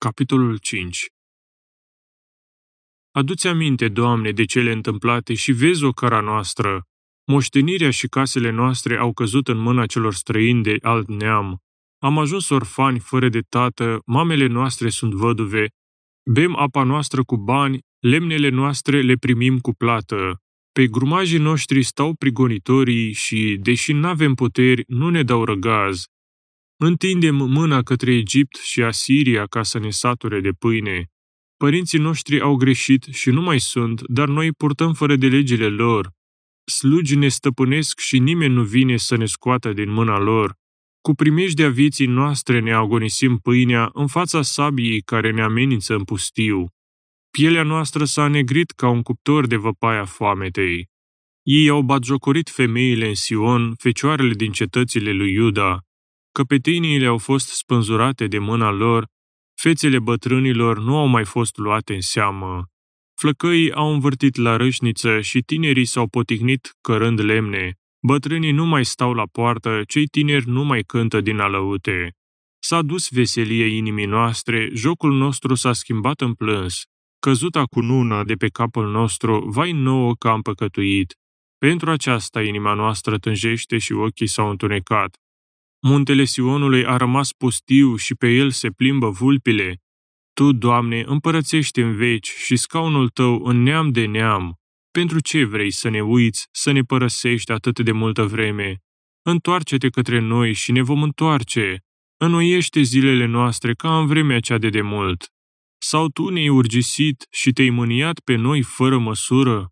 Capitolul 5. Adu-ți aminte, Doamne, de cele întâmplate și vezi o cara noastră. Moștenirea și casele noastre au căzut în mâna celor străini de alt neam. Am ajuns orfani fără de tată, mamele noastre sunt văduve. Bem apa noastră cu bani, lemnele noastre le primim cu plată. Pe grumajii noștri stau prigonitorii și, deși n-avem puteri, nu ne dau răgaz. Întindem mâna către Egipt și Asiria ca să ne sature de pâine. Părinții noștri au greșit și nu mai sunt, dar noi purtăm fără de legile lor. Slugi ne stăpânesc și nimeni nu vine să ne scoată din mâna lor. Cu primejdea vieții noastre ne agonisim pâinea în fața sabiei care ne amenință în pustiu. Pielea noastră s-a negrit ca un cuptor de văpaia foametei. Ei au batjocorit femeile în Sion, fecioarele din cetățile lui Iuda. Căpeteniile au fost spânzurate de mâna lor, fețele bătrânilor nu au mai fost luate în seamă. Flăcăii au învârtit la râșniță și tinerii s-au potignit cărând lemne. Bătrânii nu mai stau la poartă, cei tineri nu mai cântă din alăute. S-a dus veselie inimii noastre, jocul nostru s-a schimbat în plâns. Căzuta cununa de pe capul nostru, vai nouă că am păcătuit. Pentru aceasta inima noastră tânjește și ochii s-au întunecat. Muntele Sionului a rămas pustiu și pe el se plimbă vulpile. Tu, Doamne, împărățești în veci și scaunul Tău în neam de neam. Pentru ce vrei să ne uiți, să ne părăsești atât de multă vreme? Întoarce-te către noi și ne vom întoarce. Înnoiește zilele noastre ca în vremea cea de demult. Sau Tu ne-ai urgisit și Te-ai mâniat pe noi fără măsură?